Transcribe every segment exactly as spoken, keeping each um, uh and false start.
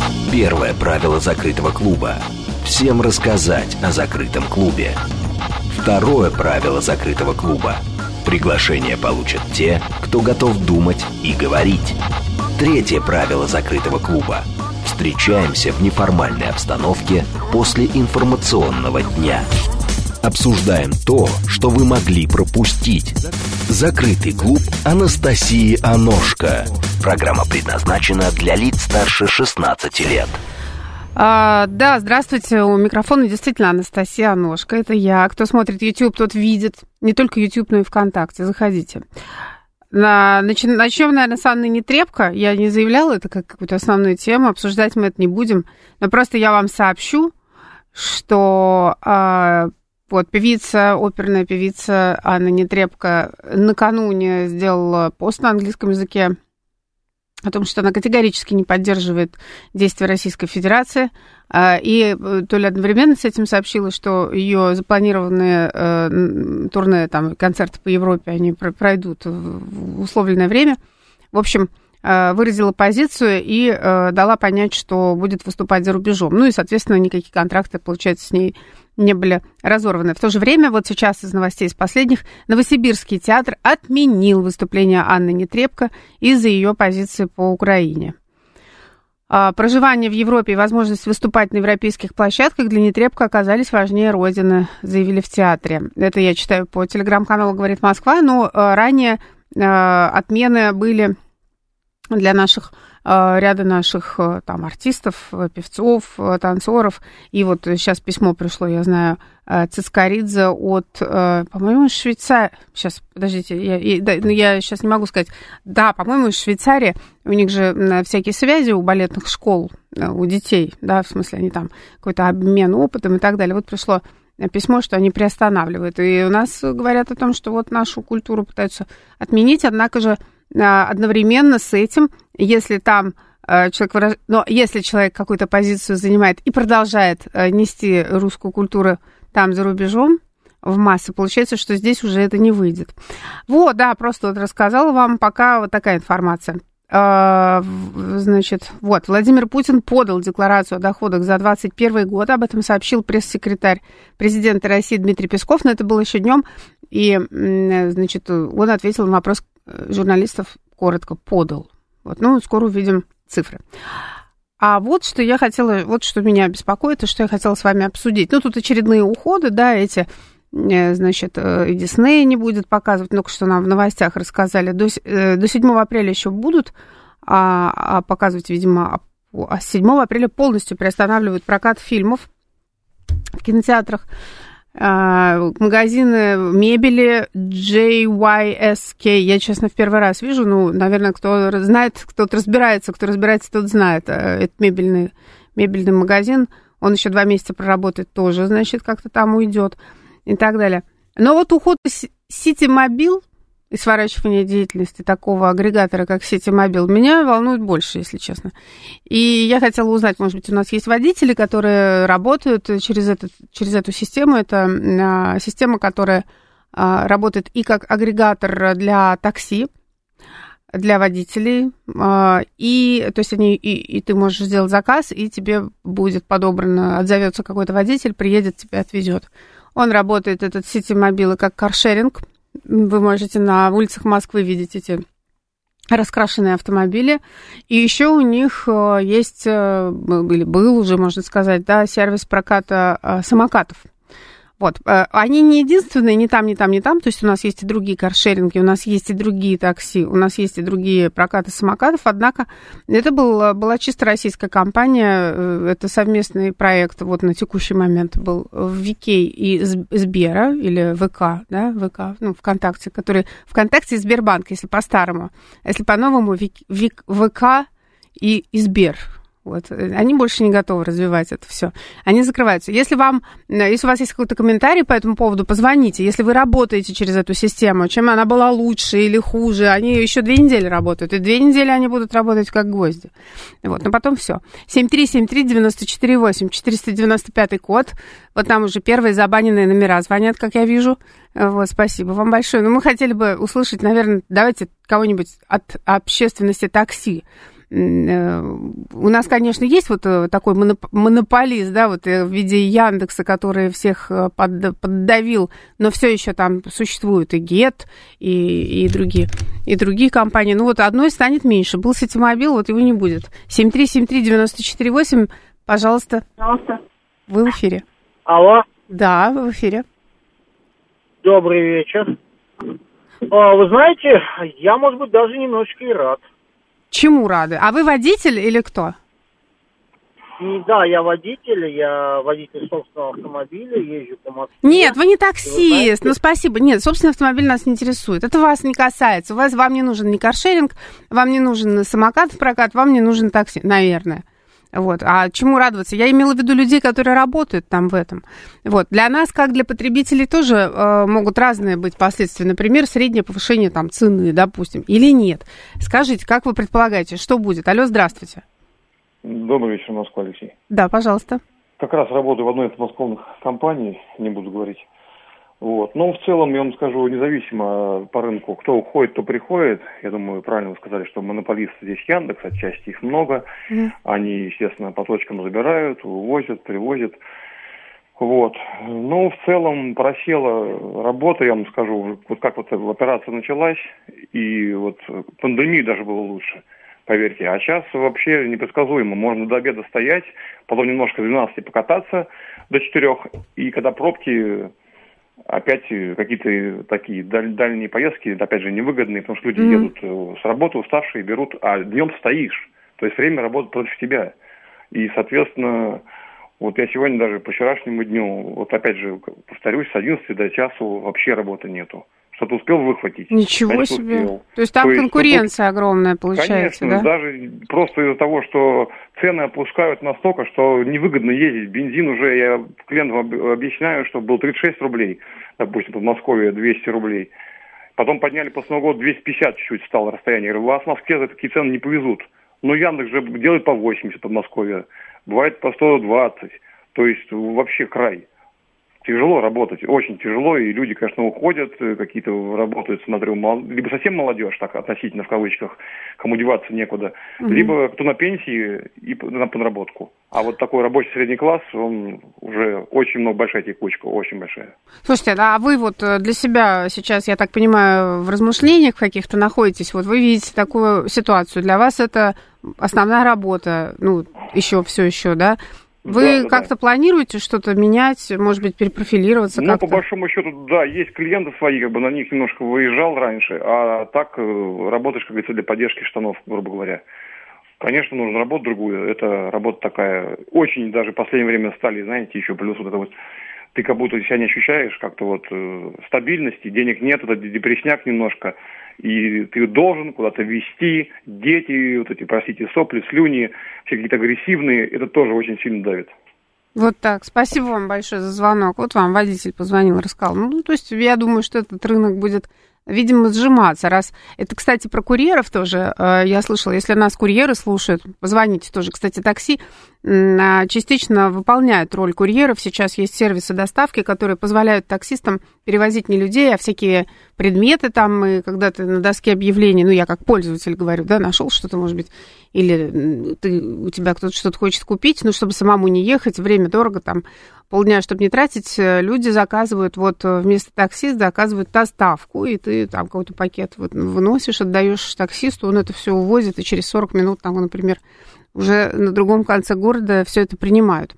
Первое правило закрытого клуба. Всем рассказать о закрытом клубе. Второе правило закрытого клуба. Приглашение получат те, кто готов думать и говорить. Третье правило закрытого клуба. Встречаемся в неформальной обстановке после информационного дня. Обсуждаем то, что вы могли пропустить. Закрытый клуб Анастасии Аношко. Программа предназначена для лиц старше шестнадцати лет. А, да, здравствуйте, у микрофона действительно Анастасия Аношко, это я. Кто смотрит YouTube, тот видит, не только YouTube, но и ВКонтакте, заходите. На, начнем, наверное, с Анны Нетребко. Я не заявляла это как какую-то основную тему, обсуждать мы это не будем, но просто я вам сообщу, что а, вот певица, оперная певица Анна Нетребко накануне сделала пост на английском языке о том, что она категорически не поддерживает действия Российской Федерации, и то ли одновременно с этим сообщила, что ее запланированные турне, там, концерты по Европе, они пройдут в условленное время. В общем, выразила позицию и дала понять, что будет выступать за рубежом. Ну и, соответственно, никакие контракты, получается, с ней не были разорваны. В то же время, вот сейчас из новостей из последних, Новосибирский театр отменил выступление Анны Нетребко из-за ее позиции по Украине. Проживание в Европе и возможность выступать на европейских площадках для Нетребко оказались важнее Родины, заявили в театре. Это я читаю по телеграм-каналу «Говорит Москва», но ранее отмены были для наших, ряда наших там артистов, певцов, танцоров. И вот сейчас письмо пришло, я знаю, Цискоридзе от, по-моему, из Швейцарии. Сейчас, подождите, я, я, я сейчас не могу сказать. Да, по-моему, из Швейцарии. У них же всякие связи у балетных школ, у детей, да, в смысле, они там какой-то обмен опытом и так далее. Вот пришло письмо, что они приостанавливают. И у нас говорят о том, что вот нашу культуру пытаются отменить, однако же одновременно с этим, если там человек, выраж... но если человек какую-то позицию занимает и продолжает нести русскую культуру там за рубежом в массы, получается, что здесь уже это не выйдет. Вот, да, просто вот рассказала вам пока вот такая информация. Значит, вот, Владимир Путин подал декларацию о доходах за двадцать первый год, об этом сообщил пресс-секретарь президента России Дмитрий Песков, но это было еще днем, и, значит, он ответил на вопрос журналистов коротко, подал. Вот, ну, скоро увидим цифры. А вот что я хотела, вот что меня беспокоит, и что я хотела с вами обсудить. Ну, тут очередные уходы, да, эти, значит, и Дисней не будет показывать, только что нам в новостях рассказали. До, до седьмого апреля еще будут а, а показывать, видимо, а с седьмого апреля полностью приостанавливают прокат фильмов в кинотеатрах. Магазины мебели джей уай эс кей, я, честно, в первый раз вижу, ну, наверное, кто знает, кто-то разбирается, кто разбирается, тот знает. Это мебельный, мебельный магазин, он еще два месяца проработает тоже, значит, как-то там уйдет и так далее. Но вот уход Ситимобил и сворачивание деятельности такого агрегатора, как Ситимобил, меня волнует больше, если честно. И я хотела узнать, может быть, у нас есть водители, которые работают через, этот, через эту систему. Это система, которая работает и как агрегатор для такси, для водителей. И, то есть они, и, и ты можешь сделать заказ, и тебе будет подобрано, отзовется какой-то водитель, приедет, тебя отвезет. Он работает, этот Ситимобил, как каршеринг. Вы можете на улицах Москвы видеть эти раскрашенные автомобили. И еще у них есть, или был уже, можно сказать, да, сервис проката самокатов. Вот. Они не единственные, ни там, ни там, ни там. То есть у нас есть и другие каршеринги, у нас есть и другие такси, у нас есть и другие прокаты самокатов. Однако это был, была чисто российская компания. Это совместный проект вот на текущий момент был Викей и Сбера, или ВК, да, ВК, ну, ВКонтакте, который ВКонтакте и Сбербанк, если по-старому. Если по-новому, ВК и Сбер. Вот. Они больше не готовы развивать это все. Они закрываются. Если вам, если у вас есть какой-то комментарий по этому поводу, позвоните. Если вы работаете через эту систему, чем она была лучше или хуже, они еще две недели работают. И две недели они будут работать как гвозди. Вот. Но потом все. семь три семь три девять четыре восемь, четыреста девяносто пятый код. Вот там уже первые забаненные номера звонят, как я вижу. Вот, спасибо вам большое. Но мы хотели бы услышать, наверное, давайте кого-нибудь от общественности такси. у нас, конечно, есть вот такой монополист, да, вот в виде Яндекса, который всех поддавил, но все еще там существуют и Get, и, и другие, и другие компании. Ну вот одной станет меньше. Был Ситимобил, вот его не будет. семь три семь три девять четыре восемь, пожалуйста. Пожалуйста. Вы в эфире. Алло. Да, вы в эфире. Добрый вечер. А, вы знаете, я, может быть, даже немножечко и рад. Чему рады? А вы водитель или кто? И, да, я водитель, я водитель собственного автомобиля, езжу по Москве. Нет, вы не таксист, вы ну спасибо. Нет, собственный автомобиль нас не интересует. Это вас не касается. У вас, вам не нужен ни каршеринг, вам не нужен самокат в прокат, вам не нужен такси, наверное. Вот. А чему радоваться? Я имела в виду людей, которые работают там в этом. Вот. Для нас, как для потребителей, тоже э, могут разные быть последствия. Например, среднее повышение там, цены, допустим, или нет. Скажите, как вы предполагаете, что будет? Алло, здравствуйте. Добрый вечер, Москва, Алексей. Да, пожалуйста. Как раз работаю в одной из подмосковных компаний, не буду говорить. Вот. Но в целом, я вам скажу, независимо по рынку, кто уходит, кто приходит, я думаю, правильно вы сказали, что монополист здесь Яндекс, отчасти их много, mm. они, естественно, по точкам забирают, увозят, привозят. Вот. Но в целом просела работа, я вам скажу, вот как вот операция началась, и вот пандемии даже было лучше, поверьте. А сейчас вообще непредсказуемо, можно до обеда стоять, потом немножко с двенадцати покататься до четырех, и когда пробки... Опять какие-то такие даль- дальние поездки, опять же, невыгодные, потому что люди mm-hmm. едут с работы уставшие, берут, а днем стоишь. То есть время работает против тебя. И, соответственно, вот я сегодня даже по вчерашнему дню, вот опять же, повторюсь, с одиннадцати до часу вообще работы нету. Что-то успел выхватить. Ничего значит, себе. Успел. То есть там То конкуренция есть, огромная получается, конечно, да? даже просто из-за того, что цены опускают настолько, что невыгодно ездить. Бензин уже, я клиентам объясняю, что был тридцать шесть рублей, допустим, в Подмосковье двести рублей. Потом подняли после Нового года двести пятьдесят чуть-чуть стало расстояние. Я говорю, вас в Москве за такие цены не повезут. Но Яндекс же делает по восемьдесят в Подмосковье, бывает по сто двадцать. То есть вообще край. Тяжело работать, очень тяжело, и люди, конечно, уходят, какие-то работают, смотрю, мол... либо совсем молодежь, так относительно в кавычках, кому деваться некуда, mm-hmm. либо кто на пенсии и на подработку. А вот такой рабочий средний класс, он уже очень много, большая текучка, очень большая. Слушайте, а вы вот для себя сейчас, я так понимаю, в размышлениях каких-то находитесь, вот вы видите такую ситуацию, для вас это основная работа, ну, еще все еще, да? Вы да, как-то да. планируете что-то менять, может быть, перепрофилироваться ну, как-то? Ну, по большому счету, да, есть клиенты свои, как бы на них немножко выезжал раньше, а так работаешь, как говорится, для поддержки штанов, грубо говоря. Конечно, нужно работать другую, это работа такая, очень даже в последнее время стали, знаете, еще плюс вот это вот, ты как будто себя не ощущаешь как-то вот э, стабильности, денег нет, это депрессняк немножко, и ты должен куда-то везти, дети, вот эти, простите, сопли, слюни, все какие-то агрессивные, это тоже очень сильно давит. Вот так. Спасибо вам большое за звонок. Вот вам водитель позвонил, рассказал. Ну, то есть я думаю, что этот рынок будет, видимо, сжиматься. Раз это, кстати, про курьеров тоже. Я слышала, если нас курьеры слушают, позвоните тоже. Кстати, такси частично выполняют роль курьеров. Сейчас есть сервисы доставки, которые позволяют таксистам перевозить не людей, а всякие предметы там. И когда ты на доске объявлений, ну, я как пользователь говорю, да, нашел что-то, может быть, или ты, у тебя кто-то что-то хочет купить, ну, чтобы самому не ехать, время дорого, там, полдня, чтобы не тратить, люди заказывают, вот вместо такси заказывают доставку, и ты там какой-то пакет вот выносишь, отдаешь таксисту, он это все увозит, и через сорок минут, там, например, уже на другом конце города все это принимают.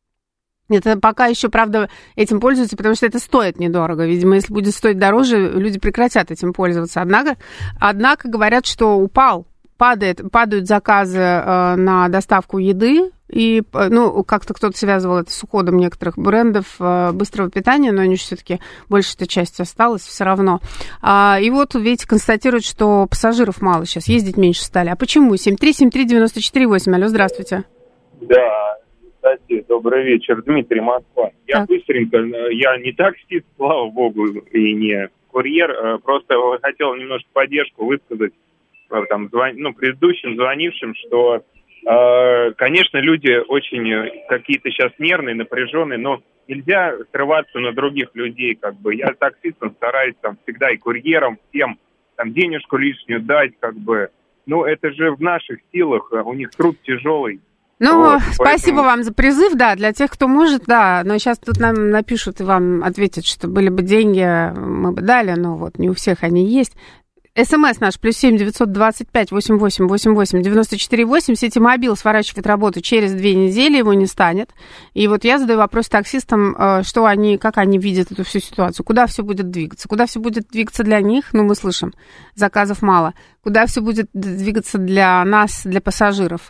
Это пока еще, правда, этим пользуются, потому что это стоит недорого. Видимо, если будет стоить дороже, люди прекратят этим пользоваться. Однако, однако говорят, что упал, падает, падают заказы э, на доставку еды. И, ну, как-то кто-то связывал это с уходом некоторых брендов э, быстрого питания, но они же все-таки, большая часть осталась все равно. А, и вот, видите, констатируют, что пассажиров мало сейчас, ездить меньше стали. А почему? семь три семь три девять четыре восемь. Алло, здравствуйте. Да, кстати, добрый вечер. Дмитрий, Москва. Я так. быстренько, я не таксист, слава богу, и не курьер, просто хотел немножко поддержку высказать там, звон... ну, предыдущим звонившим, что конечно, люди очень какие-то сейчас нервные, напряженные, но нельзя срываться на других людей, как бы. Я таксистом стараюсь там всегда и курьерам, всем там денежку лишнюю дать, как бы. Ну, это же в наших силах, у них труд тяжелый. Ну, вот, спасибо поэтому... вам за призыв, да, для тех, кто может, да, но сейчас тут нам напишут и вам ответят, что были бы деньги, мы бы дали, но вот не у всех они есть. СМС наш, плюс семь девятьсот двадцать пять восемьдесят восемь восемьдесят восемь девяносто четыре восемь. Ситимобил сворачивает работу через две недели, его не станет. И вот я задаю вопрос таксистам, что они, как они видят эту всю ситуацию, куда все будет двигаться. Куда все будет двигаться для них, ну, мы слышим, заказов мало. Куда все будет двигаться для нас, для пассажиров.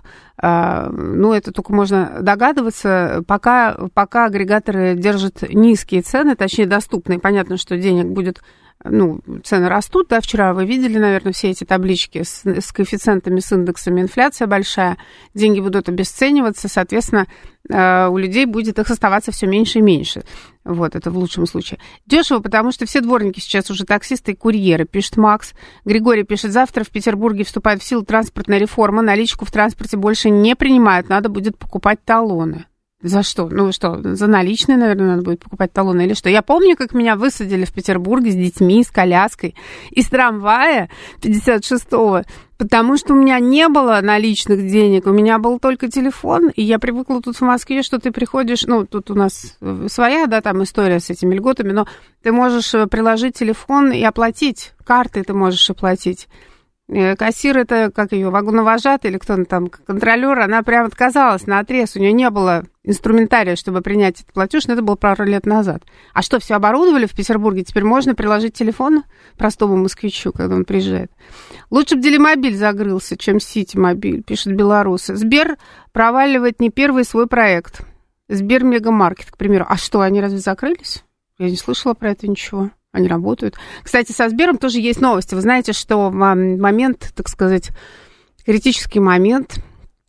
Ну, это только можно догадываться. Пока, пока агрегаторы держат низкие цены, точнее, доступные. Понятно, что денег будет... Ну, цены растут, да, вчера вы видели, наверное, все эти таблички с, с коэффициентами, с индексами, инфляция большая, деньги будут обесцениваться, соответственно, э, у людей будет их оставаться все меньше и меньше. Вот, это в лучшем случае. Дешево, потому что все дворники сейчас уже таксисты и курьеры, пишет Макс. Григорий пишет, завтра в Петербурге вступает в силу транспортная реформа, наличку в транспорте больше не принимают, надо будет покупать талоны. За что? Ну что, за наличные, наверное, надо будет покупать талоны или что? Я помню, как меня высадили в Петербурге с детьми, с коляской, из трамвая пятьдесят шестого, потому что у меня не было наличных денег, у меня был только телефон, и я привыкла тут в Москве, что ты приходишь, ну, тут у нас своя, да, там история с этими льготами, но ты можешь приложить телефон и оплатить, картой ты можешь оплатить. Кассир, это, как ее, вагоновожатый или кто-то там, контролер, она прям отказалась наотрез, у нее не было инструментария, чтобы принять этот платеж, но это было пару лет назад. А что, все оборудовали в Петербурге? Теперь можно приложить телефон простому москвичу, когда он приезжает? Лучше бы Делимобиль загрылся, чем Ситимобиль, пишет белорусы. Сбер проваливает не первый свой проект. Сбер Мегамаркет, к примеру. А что, они разве закрылись? Я не слышала про это ничего. Они работают. Кстати, со Сбером тоже есть новости. Вы знаете, что в момент, так сказать, критический момент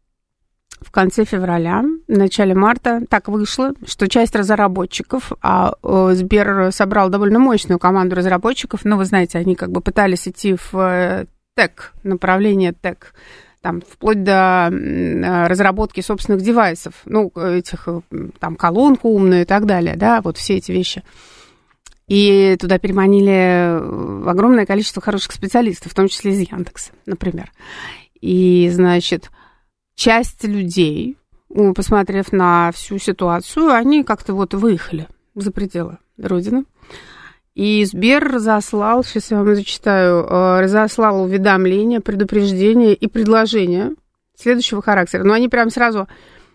в конце февраля, в начале марта так вышло, что часть разработчиков, а Сбер собрал довольно мощную команду разработчиков, но вы знаете, они как бы пытались идти в тег, направление тег, там, вплоть до разработки собственных девайсов, ну, этих, там, колонку умную и так далее, да, вот все эти вещи. И туда переманили огромное количество хороших специалистов, в том числе из Яндекса, например. И, значит, часть людей, посмотрев на всю ситуацию, они как-то вот выехали за пределы Родины. И Сбер разослал, сейчас я вам зачитаю, разослал уведомления, предупреждения и предложения следующего характера. Но они прям сразу...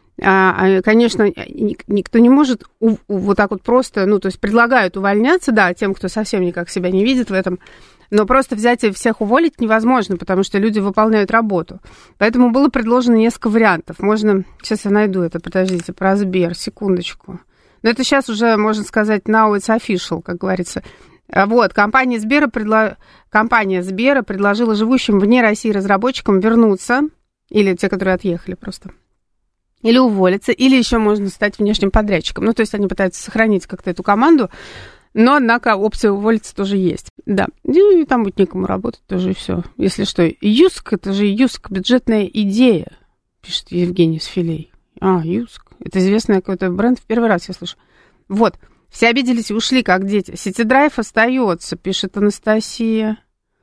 Конечно, никто не может вот так вот просто, ну, то есть предлагают увольняться, да, тем, кто совсем никак себя не видит в этом, но просто взять и всех уволить невозможно, потому что люди выполняют работу. Поэтому было предложено несколько вариантов. Можно, сейчас я найду это, подождите, про Сбер, секундочку. Но это сейчас уже, можно сказать, now it's official, как говорится. Вот, компания Сбера, предло... компания Сбера предложила живущим вне России разработчикам вернуться, или те, которые отъехали просто, или уволиться, или еще можно стать внешним подрядчиком. Ну, то есть они пытаются сохранить как-то эту команду, но, однако, опция уволиться тоже есть. Да, и там будет некому работать тоже, и все. Если что, Юск, это же Юск, бюджетная идея, пишет Евгений Сфилей. А, Юск, это известный какой-то бренд, в первый раз я слышу. Вот, все обиделись и ушли, как дети. Ситидрайв остается, пишет Анастасия.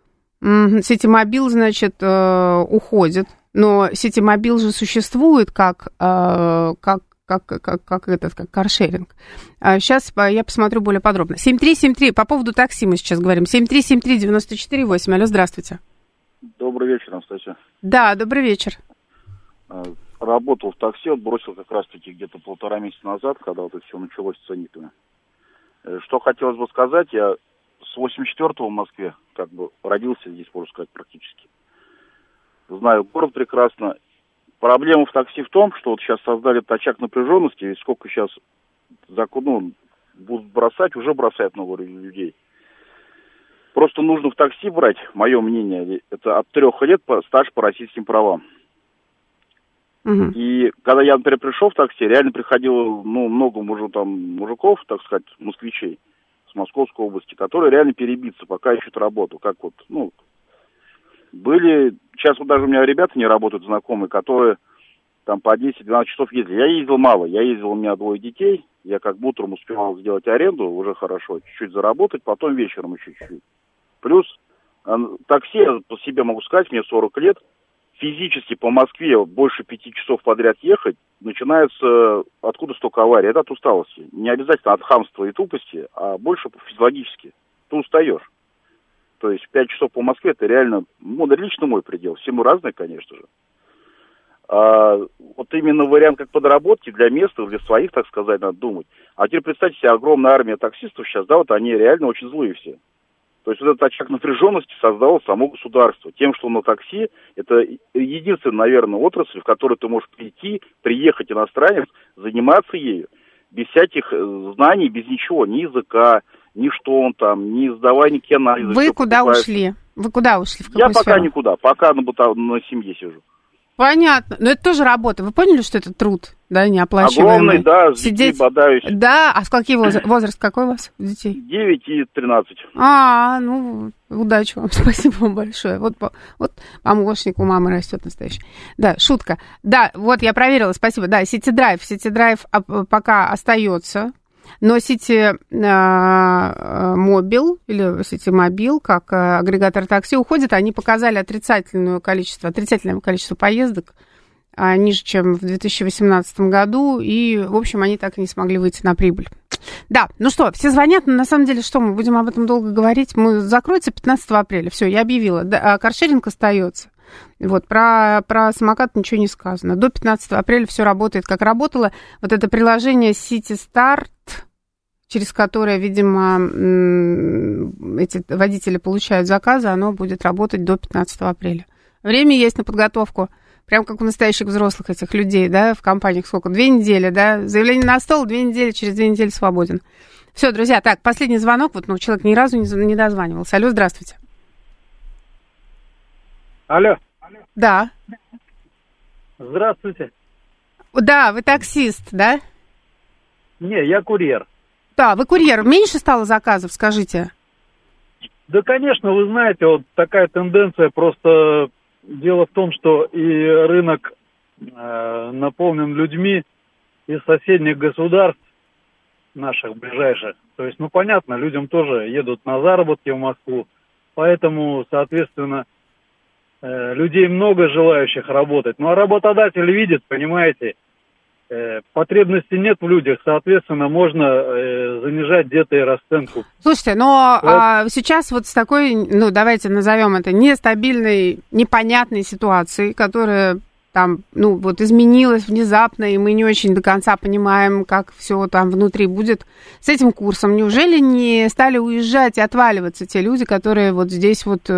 Ситимобил, значит, уходит. Но Ситимобил же существует как, э, как, как, как, как этот, как каршеринг. А сейчас я посмотрю более подробно. семь три семь три, по поводу такси мы сейчас говорим. семь три семь три девяносто четыре восемь. Алло, здравствуйте. Добрый вечер, Анастасия. Да, добрый вечер. Работал в такси, вот бросил как раз-таки где-то полтора месяца назад, когда вот это все началось с ценниками. Что хотелось бы сказать, я с восемьдесят четвёртого в Москве, как бы родился здесь, можно сказать, практически. Знаю город прекрасно. Проблема в такси в том, что вот сейчас создали этот очаг напряженности, и сколько сейчас закон, ну, будут бросать, уже бросают много людей. Просто нужно в такси брать, мое мнение, это от трех лет по, стаж по российским правам. Uh-huh. И когда я, например, пришел в такси, реально приходило, ну, много мужу, там, мужиков, так сказать, москвичей с Московской области, которые реально перебиться, пока ищут работу, как вот, ну... Были, сейчас вот даже у меня ребята не работают, знакомые, которые там по десять-двенадцать часов ездили. Я ездил мало, я ездил, у меня двое детей, я как бы утром успевал сделать аренду, уже хорошо, чуть-чуть заработать, потом вечером еще чуть-чуть. Плюс такси, я по себе могу сказать, мне сорок лет, физически по Москве больше пяти часов подряд ехать, начинается откуда столько аварий. Это от усталости. Не обязательно от хамства и тупости, а больше физиологически. Ты устаешь. То есть пять часов по Москве это реально, ну, лично мой предел. Всему разное, конечно же. А, вот именно вариант как подработки для местных, для своих, так сказать, надо думать. А теперь представьте себе, огромная армия таксистов сейчас, да, вот они реально очень злые все. То есть вот этот очаг напряженности создало само государство. Тем, что на такси, это единственная, наверное, отрасль, в которой ты можешь прийти, приехать иностранец, заниматься ею, без всяких знаний, без ничего, ни языка, ни что он там, ни сдавая никакие анализы. Вы куда ушли? Вы куда ушли? В Я пока сферу? никуда, пока на, на семье сижу. Понятно. Но это тоже работа. Вы поняли, что это труд, да, неоплачиваемый? Огромный, да, с Сидеть... детьми бодаюсь. Да, а с какие возраст, возраст какой у вас детей? девять и тринадцать. А, ну, удачи вам, спасибо вам большое. Вот, вот помощник у мамы растет настоящий. Да, шутка. Да, вот я проверила, спасибо. Да, City Drive, City Drive пока остается. Но City Mobile или City Mobile, как агрегатор такси, уходит. Они показали отрицательное количество, отрицательное количество поездок, ниже, чем в две тысячи восемнадцатом году. И, в общем, они так и не смогли выйти на прибыль. Да, ну что, все звонят, но на самом деле что, мы будем об этом долго говорить? Мы закроется пятнадцатого апреля, все, я объявила. Да, каршеринг остается. Вот, про, про самокат ничего не сказано. До пятнадцатого апреля все работает, как работало. Вот это приложение City Start, через которое, видимо, эти водители получают заказы, оно будет работать до пятнадцатого апреля. Время есть на подготовку. Прям как у настоящих взрослых этих людей, да, в компаниях сколько? Две недели, да? Заявление на стол, две недели, через две недели свободен. Все, друзья, так, последний звонок. Вот, ну, человек ни разу не, не дозванивался. Алло, здравствуйте. Алло. Да. Здравствуйте. Да, вы таксист, да? Не, я курьер. Да, вы курьер. Меньше стало заказов, скажите? Да, конечно, вы знаете, вот такая тенденция. Просто дело в том, что и рынок э, наполнен людьми из соседних государств, наших ближайших. То есть, ну, понятно, людям тоже едут на заработки в Москву. Поэтому, соответственно, э, людей много желающих работать. Ну, а работодатель видит, понимаете, э, потребности нет в людях, соответственно, можно э, занижать где-то и расценку. Слушайте, но вот. а, сейчас вот с такой, ну, давайте назовем это нестабильной, непонятной ситуацией, которая там, ну, вот изменилась внезапно, и мы не очень до конца понимаем, как все там внутри будет с этим курсом. Неужели не стали уезжать и отваливаться те люди, которые вот здесь вот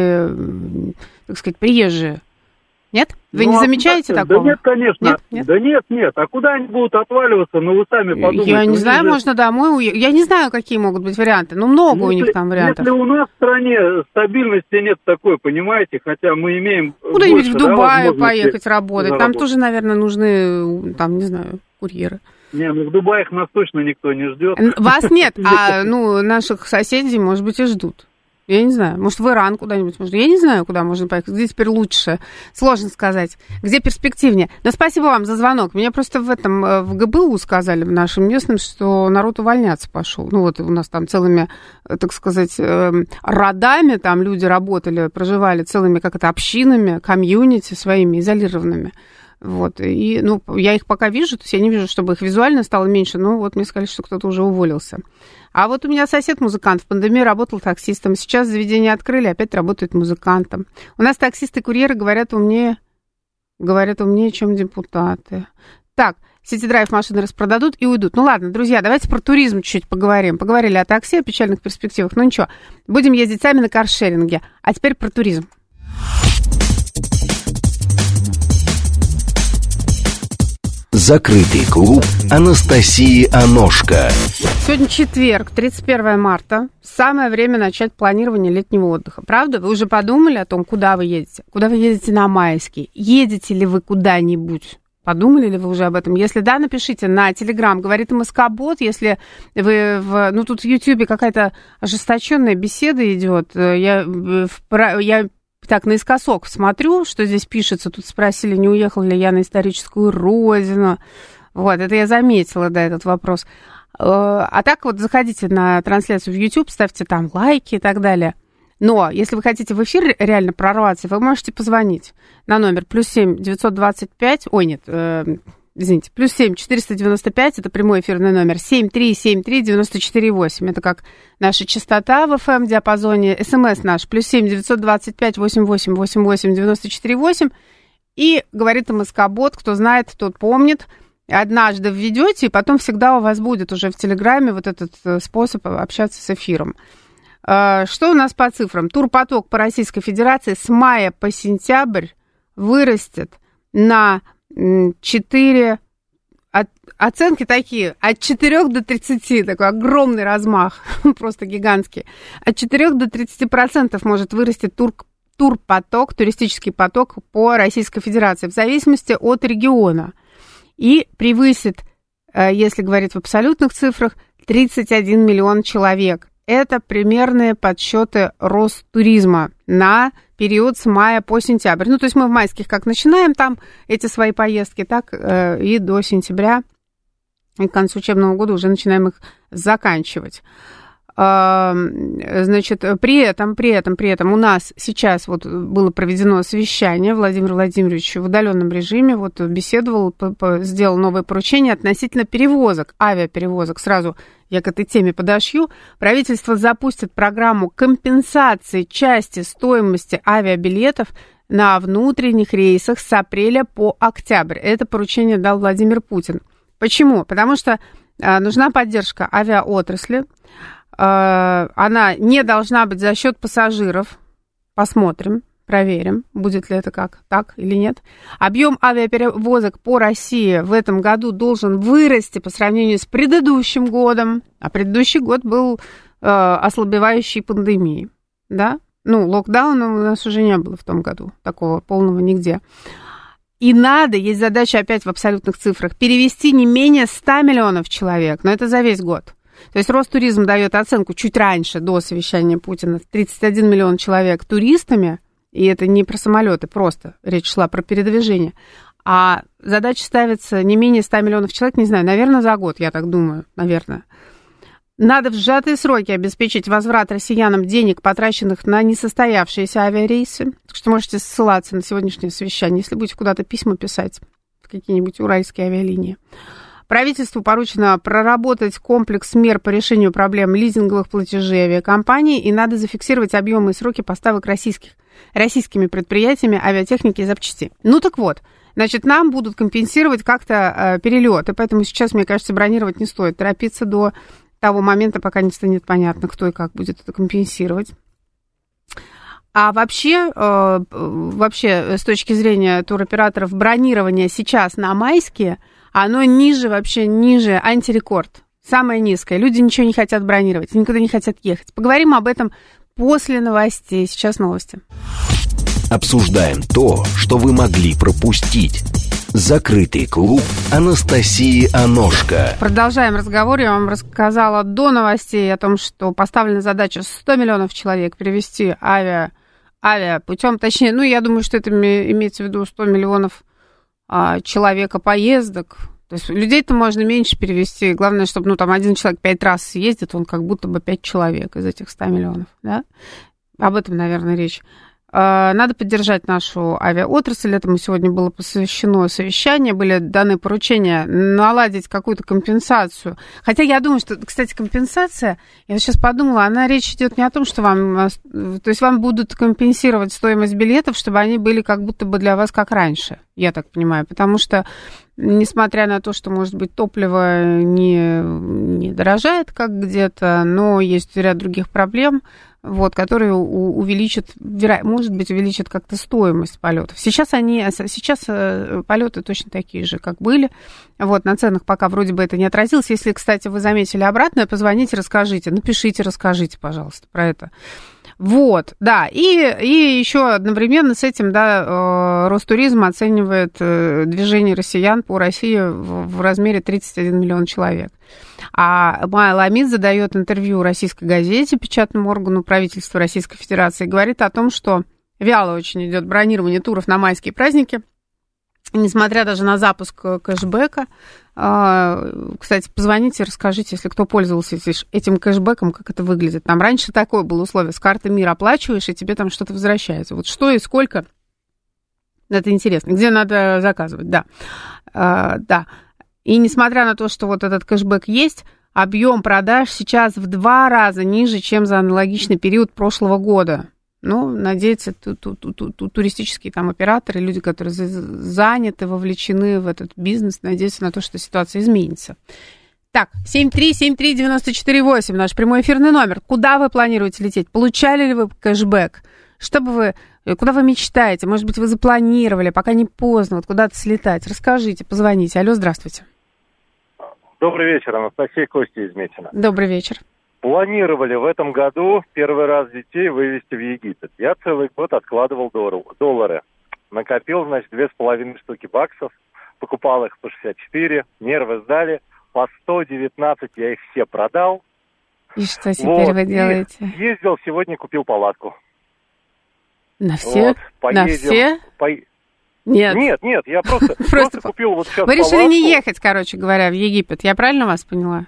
были, так сказать, приезжие? Нет? Вы ну, не замечаете а, такого? Да нет, конечно. Нет, нет? Да нет, нет. А куда они будут отваливаться? Ну, вы сами подумайте. Я не знаю, же... можно домой уехать. Я не знаю, какие могут быть варианты. Ну, много если, у них там вариантов. Если у нас в стране стабильности нет такой, понимаете, хотя мы имеем... Куда-нибудь в Дубае да, поехать работать. Заработать. Там тоже, наверное, нужны, там, не знаю, курьеры. Не, ну в Дубае нас точно никто не ждет. Вас нет, а, ну, наших соседей, может быть, и ждут. Я не знаю, может, в Иран куда-нибудь можно. Я не знаю, куда можно поехать. Где теперь лучше? Сложно сказать. Где перспективнее? Но спасибо вам за звонок. Меня просто в этом, в ГБУ сказали, в нашем местном, что народ увольняться пошел. Ну, вот у нас там целыми, так сказать, родами там люди работали, проживали целыми, как это, общинами, комьюнити своими, изолированными. Вот, и, ну, я их пока вижу, то есть я не вижу, чтобы их визуально стало меньше, но вот мне сказали, что кто-то уже уволился. А вот у меня сосед музыкант, в пандемии работал таксистом, сейчас заведение открыли, опять работает музыкантом. У нас таксисты-курьеры говорят умнее, говорят умнее, чем депутаты. Так, City Drive машины распродадут и уйдут. Ну ладно, друзья, давайте про туризм чуть-чуть поговорим. Поговорили о такси, о печальных перспективах, ну ничего, будем ездить сами на каршеринге. А теперь про туризм. Закрытый клуб Анастасии Аношко. Сегодня четверг, тридцать первое марта. Самое время начать планирование летнего отдыха. Правда? Вы уже подумали о том, куда вы едете? Куда вы едете на майские? Едете ли вы куда-нибудь? Подумали ли вы уже об этом? Если да, напишите на Телеграм, говорит МСК-бот. Если вы в... Ну, тут в Ютьюбе какая-то ожесточенная беседа идет. Я... я... Так, наискосок смотрю, что здесь пишется. Тут спросили, не уехал ли я на историческую родину. Вот, это я заметила, да, этот вопрос. А так вот заходите на трансляцию в YouTube, ставьте там лайки и так далее. Но если вы хотите в эфир реально прорваться, вы можете позвонить на номер плюс семь девятьсот двадцать пять, ой, нет, э, извините, плюс семь четыреста девяносто пять, это прямой эфирный номер, семь три семь три девяносто четыре восемь, это как наша частота в эф эм-диапазоне, смс наш, плюс семь девятьсот двадцать пять восемьдесят восемь восемьдесят восемь девяносто четыре восемь, и говорит МСК-бот, кто знает, тот помнит, однажды введете, и потом всегда у вас будет уже в Телеграме вот этот способ общаться с эфиром. Что у нас по цифрам? Турпоток по Российской Федерации с мая по сентябрь вырастет на четыре, от, оценки такие, от четырёх до тридцати, такой огромный размах, просто гигантский. От четырёх до тридцати процентов может вырасти тур, турпоток, туристический поток по Российской Федерации, в зависимости от региона. И превысит, если говорить в абсолютных цифрах, тридцать один миллион человек. Это примерные подсчеты Ростуризма на период с мая по сентябрь. Ну, то есть мы в майских как начинаем там эти свои поездки, так э, и до сентября, и к концу учебного года уже начинаем их заканчивать. Значит, при этом, при этом, при этом у нас сейчас вот было проведено совещание, Владимир Владимирович в удаленном режиме вот беседовал, сделал новое поручение относительно перевозок, авиаперевозок. Сразу я к этой теме подошью. Правительство запустит программу компенсации части стоимости авиабилетов на внутренних рейсах с апреля по октябрь. Это поручение дал Владимир Путин. Почему? Потому что нужна поддержка авиаотрасли. Она не должна быть за счет пассажиров. Посмотрим, проверим, будет ли это как, так или нет. Объем авиаперевозок по России в этом году должен вырасти по сравнению с предыдущим годом. А предыдущий год был э, ослабевающей пандемией. Да? Ну, локдауна у нас уже не было в том году, такого полного нигде. И надо, есть задача опять в абсолютных цифрах, перевести не менее ста миллионов человек, но это за весь год. То есть Ростуризм дает оценку чуть раньше, до совещания Путина, тридцать один миллион человек туристами, и это не про самолеты, просто речь шла про передвижение. А задача ставится не менее ста миллионов человек, не знаю, наверное, за год, я так думаю, наверное. Надо в сжатые сроки обеспечить возврат россиянам денег, потраченных на несостоявшиеся авиарейсы. Так что можете ссылаться на сегодняшнее совещание, если будете куда-то письма писать в какие-нибудь уральские авиалинии. Правительству поручено проработать комплекс мер по решению проблем лизинговых платежей авиакомпаний, и надо зафиксировать объемы и сроки поставок российских, российскими предприятиями авиатехники и запчастей. Ну так вот, значит, нам будут компенсировать как-то э, перелеты, поэтому сейчас, мне кажется, бронировать не стоит, торопиться до того момента, пока не станет понятно, кто и как будет это компенсировать. А вообще, э, вообще, с точки зрения туроператоров, бронирование сейчас на майские, оно ниже, вообще ниже, антирекорд, самое низкое. Люди ничего не хотят бронировать, никуда не хотят ехать. Поговорим об этом после новостей. Сейчас новости. Обсуждаем то, что вы могли пропустить. Закрытый клуб Анастасии Аношко. Продолжаем разговор. Я вам рассказала до новостей о том, что поставлена задача сто миллионов человек перевести авиа, авиапутем. Точнее, ну, я думаю, что это имеется в виду сто миллионов а, человека поездок. То есть людей-то можно меньше перевести. Главное, чтобы ну, там один человек пять раз съездит, он как будто бы пять человек из этих ста миллионов. Да? Об этом, наверное, речь. Надо поддержать нашу авиаотрасль. Этому сегодня было посвящено совещание. Были даны поручения наладить какую-то компенсацию. Хотя я думаю, что, кстати, компенсация, я сейчас подумала, она речь идет не о том, что вам... То есть вам будут компенсировать стоимость билетов, чтобы они были как будто бы для вас как раньше, я так понимаю. Потому что, несмотря на то, что, может быть, топливо не, не дорожает как где-то, но есть ряд других проблем, вот, которые увеличат, может быть, увеличат как-то стоимость полетов. Сейчас они, сейчас полеты точно такие же, как были. Вот, на ценах пока вроде бы это не отразилось. Если, кстати, вы заметили обратное, позвоните, расскажите, напишите, расскажите, пожалуйста, про это. Вот, да, и, и еще одновременно с этим, да, Ростуризм оценивает движение россиян по России в, в размере тридцать один миллион человек. А Майя Ламид задает интервью российской газете, печатному органу правительства Российской Федерации, и говорит о том, что вяло очень идет бронирование туров на майские праздники. несмотря даже на запуск кэшбэка. Кстати, позвоните, расскажите, если кто пользовался этим кэшбэком, как это выглядит. Там раньше такое было условие, с карты МИР оплачиваешь, и тебе там что-то возвращается. Вот что и сколько, это интересно. Где надо заказывать, да. Да. И несмотря на то, что вот этот кэшбэк есть, объем продаж сейчас в два раза ниже, чем за аналогичный период прошлого года. Ну, надеются ту- ту- ту- ту- ту- туристические там операторы, люди, которые заняты, вовлечены в этот бизнес, надеются на то, что ситуация изменится. Так, семь три семь три девять четыре восемь, наш прямой эфирный номер. Куда вы планируете лететь? Получали ли вы кэшбэк? Что бы вы, куда вы мечтаете? Может быть, вы запланировали, пока не поздно, вот куда-то слетать? Расскажите, позвоните. Алло, здравствуйте. Добрый вечер, Анастасия, Костя из Метина. Добрый вечер. Планировали в этом году первый раз детей вывезти в Египет. Я целый год откладывал доллары. Накопил, значит, две с половиной штуки баксов. Покупал их по шестьдесят четыре. Нервы сдали. По сто девятнадцать я их все продал. И что теперь вот. вы делаете? И ездил сегодня, купил палатку. На все? Вот. На все? По... Нет. Нет, нет, я просто, просто... просто купил вот сейчас Вы решили палатку. не ехать, короче говоря, в Египет. Я правильно вас поняла?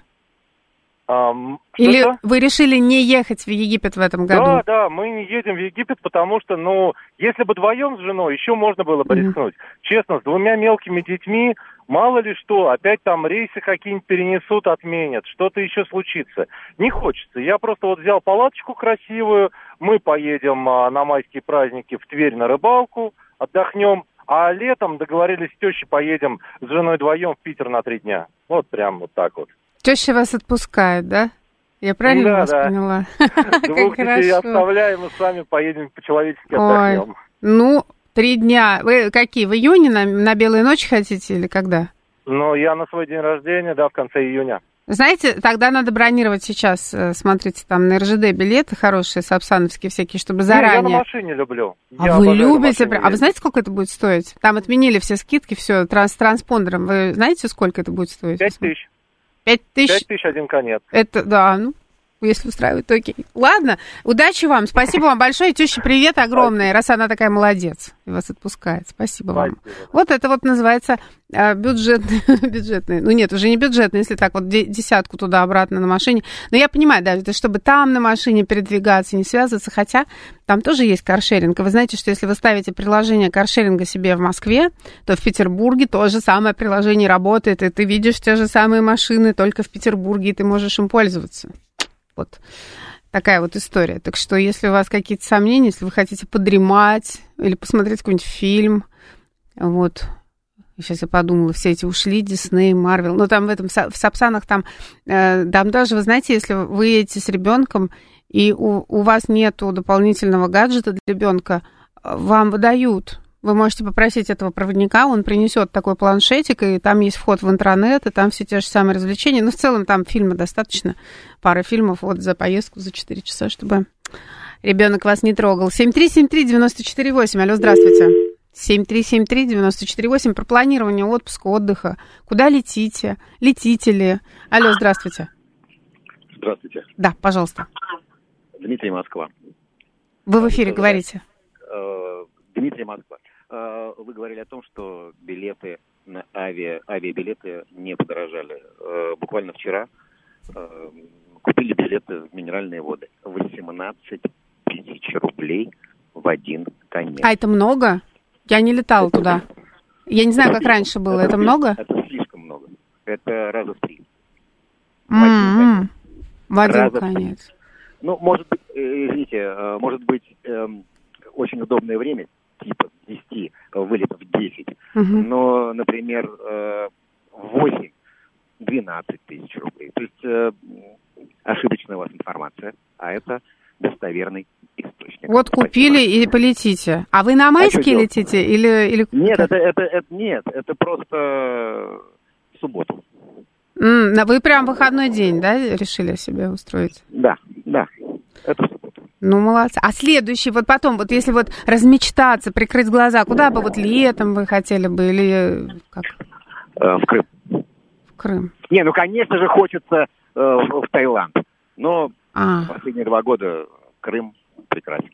Um, Или что-то? вы решили не ехать в Египет в этом году? Да, да, мы не едем в Египет, потому что, ну, если бы вдвоем с женой, еще можно было бы mm-hmm. рискнуть. Честно, с двумя мелкими детьми, мало ли что, опять там рейсы какие-нибудь перенесут, отменят, что-то еще случится. Не хочется. Я просто вот взял палаточку красивую, мы поедем а, на майские праздники в Тверь на рыбалку, отдохнем, а летом договорились с тещей, поедем с женой вдвоем в Питер на три дня. Вот прям вот так вот. Теща вас отпускает, да? Я правильно да, вас да. поняла? Двух детей оставляем, и с вами поедем по-человечески отдохнем. Ну, три дня. Вы какие, в июне на, на Белые ночи хотите или когда? Ну, я на свой день рождения, да, в конце июня. Знаете, тогда надо бронировать сейчас, смотрите, там на эр жэ дэ билеты хорошие, сапсановские всякие, чтобы заранее... Не, я на машине люблю. А я вы любите? А вы знаете, сколько это будет стоить? Там отменили все скидки, все, транс- с транспондером. Вы знаете, сколько это будет стоить? Пять тысяч. Пять тысяч? Пять тысяч один конец. Это, да, ну, если устраивает, то окей. Ладно, удачи вам, спасибо вам большое. Теща, привет огромный, раз она такая молодец и вас отпускает. Спасибо, спасибо. вам. Вот это вот называется а, бюджетный, бюджетный. Ну нет, уже не бюджетный, если так вот десятку туда-обратно на машине. Но я понимаю, да, это чтобы там на машине передвигаться, не связываться, хотя там тоже есть каршеринг. И вы знаете, что если вы ставите приложение каршеринга себе в Москве, то в Петербурге то же самое приложение работает, и ты видишь те же самые машины только в Петербурге, и ты можешь им пользоваться. Вот такая вот история. Так что, если у вас какие-то сомнения, если вы хотите подремать или посмотреть какой-нибудь фильм, вот, сейчас я подумала, все эти ушли, Дисней, Марвел, но там в этом, в Сапсанах там, э, там даже, вы знаете, если вы едете с ребенком, и у, у вас нету дополнительного гаджета для ребенка, вам выдают. Вы можете попросить этого проводника, он принесет такой планшетик, и там есть вход в интернет, и там все те же самые развлечения. Но в целом там фильма достаточно, пара фильмов вот за поездку, за четыре часа, чтобы ребенок вас не трогал. семь три семь три девять четыре восемь, алло, здравствуйте. семь три семь три девять четыре восемь, про планирование отпуска, отдыха. Куда летите? Летите ли? Алло, здравствуйте. Здравствуйте. Да, пожалуйста. Дмитрий, Москва. Вы в эфире говорите. Дмитрий, Москва. Вы говорили о том, что билеты на авиа, авиабилеты не подорожали. Буквально вчера купили билеты в минеральные воды. восемнадцать тысяч рублей в один конец. А это много? Я не летала это туда. Я не знаю, это как слишком, раньше было. Это, это много? Это слишком много. Это раза в три. В mm-hmm. один конец. В один конец. Ну, может быть, извините, может быть, очень удобное время, типа десять, вылетов десять. Uh-huh. Но, например, восемь-двенадцать тысяч рублей. То есть ошибочная у вас информация, а это достоверный источник. Вот Спасибо. Купили и полетите. А вы на майские а летите или, или... Нет, это, это, это, нет, это просто в субботу. Mm, вы прям выходной день, да, решили себе устроить? Да, да, это в субботу. Ну, молодцы. А следующий, вот потом, вот если вот размечтаться, прикрыть глаза, куда бы вот летом вы хотели бы или как? Э, в Крым. В Крым. Не, ну, конечно же, хочется э, в, в Таиланд. Но а. последние два года Крым прекрасен.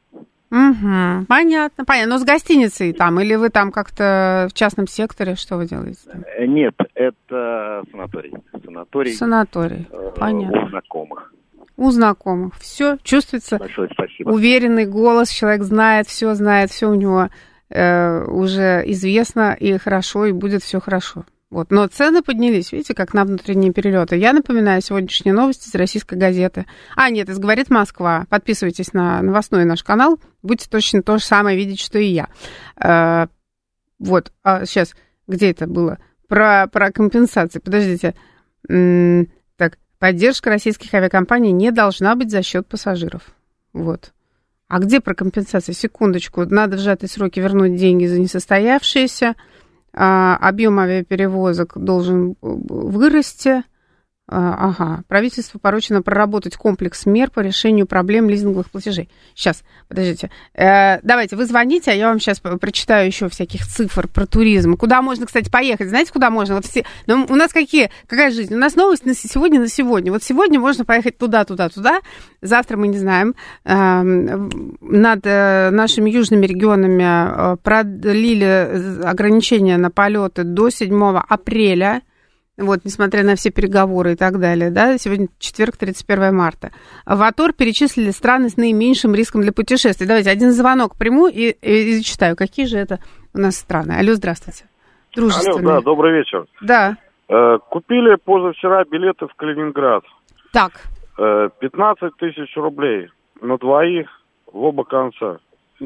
Угу, понятно, понятно. Но с гостиницей там, или вы там как-то в частном секторе, что вы делаете там? Нет, это санаторий. Санаторий. Санаторий, э, понятно. У знакомых. У знакомых. Все, чувствуется. Большое спасибо. Уверенный голос, человек знает, все знает, все у него э, уже известно и хорошо, и будет все хорошо. Вот. Но цены поднялись, видите, как на внутренние перелеты. Я напоминаю, сегодняшние новости из «Российской газеты». А, нет, из «Говорит Москва». Подписывайтесь на новостной наш канал, будете точно то же самое видеть, что и я. Э, вот, а сейчас, где это было? Про, про компенсации. Подождите. М-м, так, поддержка российских авиакомпаний не должна быть за счет пассажиров. Вот. А где про компенсации? Секундочку. Надо в сжатые сроки вернуть деньги за несостоявшиеся. А, объем авиаперевозок должен вырасти. А, ага. Правительству поручено проработать комплекс мер по решению проблем лизинговых платежей. Сейчас, подождите. Э, давайте, вы звоните, а я вам сейчас прочитаю еще всяких цифр про туризм. Куда можно, кстати, поехать? Знаете, куда можно? Вот все... ну, у нас какие? Какая жизнь? У нас новость на сегодня на сегодня. Вот сегодня можно поехать туда, туда, туда. Завтра мы не знаем. Э, над нашими южными регионами продлили ограничения на полеты до седьмого апреля. Вот, несмотря на все переговоры и так далее, да, сегодня четверг, тридцать первое марта. В АТОР перечислили страны с наименьшим риском для путешествий. Давайте один звонок приму и, и, и зачитаю, какие же это у нас страны. Алло, здравствуйте. Дружественные. Алло, да, добрый вечер. Да. Э, купили позавчера билеты в Калининград. Так. Э, пятнадцать тысяч рублей на двоих в оба конца.